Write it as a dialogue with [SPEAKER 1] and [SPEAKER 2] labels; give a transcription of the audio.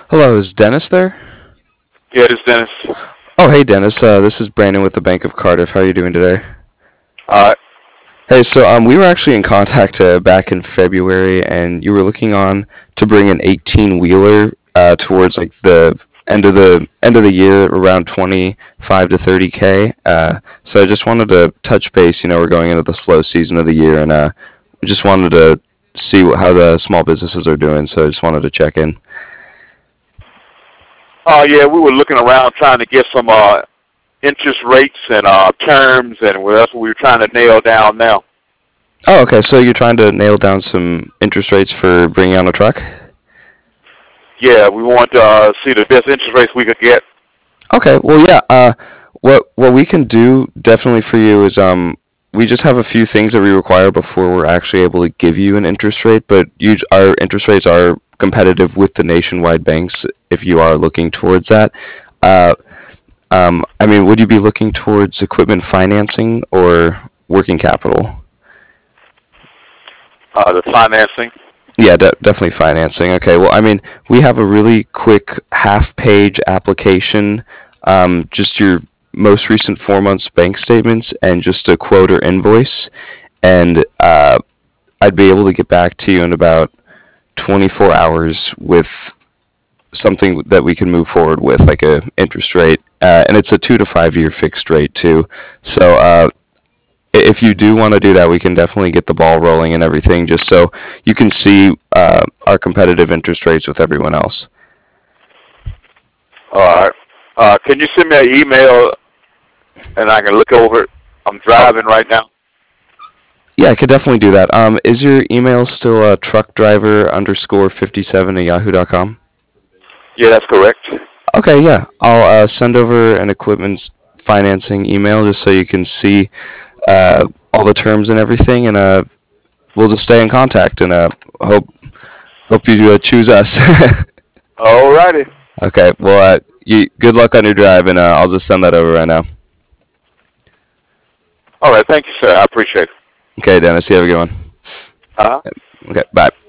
[SPEAKER 1] Hello, is Dennis there?
[SPEAKER 2] Yeah, this is Dennis.
[SPEAKER 1] Oh, hey Dennis. This is Brandon with the Bank of Cardiff. How are you doing today?
[SPEAKER 2] Uh,
[SPEAKER 1] Hey, we were actually in contact back in February, and you were looking on to bring an 18 wheeler towards like the end of the year, around 25 to 30K. So I just wanted to touch base. We're going into the slow season of the year, and we just wanted to see how the small businesses are doing. So I just wanted to check in.
[SPEAKER 2] yeah, we were looking around trying to get some interest rates and terms, and that's what we were trying to nail down now.
[SPEAKER 1] Oh, okay. So you're trying to nail down some interest rates for bringing on a truck?
[SPEAKER 2] Yeah, we want to see the best interest rates we could get.
[SPEAKER 1] Okay, well, yeah. What we can do definitely for you is we just have a few things that we require before we're actually able to give you an interest rate. But our interest rates are competitive with the nationwide banks if you are looking towards that. Uh, I mean, would you be looking towards equipment financing or working capital?
[SPEAKER 2] The financing.
[SPEAKER 1] Yeah, definitely financing. Okay, well, I mean, we have a really quick half-page application, just your most recent 4 months bank statements and just a quote or invoice, and I'd be able to get back to you in about 24 hours with something that we can move forward with, like a interest rate, and it's a 2 to 5 year fixed rate too. So if you do want to do that, we can definitely get the ball rolling and everything, just so you can see our competitive interest rates with everyone else.
[SPEAKER 2] All right. Can you send me an email and I can look over it? I'm
[SPEAKER 1] Oh,
[SPEAKER 2] driving right now.
[SPEAKER 1] yeah, I could definitely do that. Is your email still truckdriver_57 at yahoo.com?
[SPEAKER 2] Yeah, that's correct.
[SPEAKER 1] Okay, yeah. I'll send over an equipment financing email just so you can see all the terms and everything, and we'll just stay in contact and hope you choose us.
[SPEAKER 2] All righty.
[SPEAKER 1] Okay, well, good luck on your drive, and I'll just send that over right now.
[SPEAKER 2] All right. Thank you, sir. I appreciate it.
[SPEAKER 1] Okay, Dennis, you have a good one.
[SPEAKER 2] Uh-huh.
[SPEAKER 1] Okay, bye.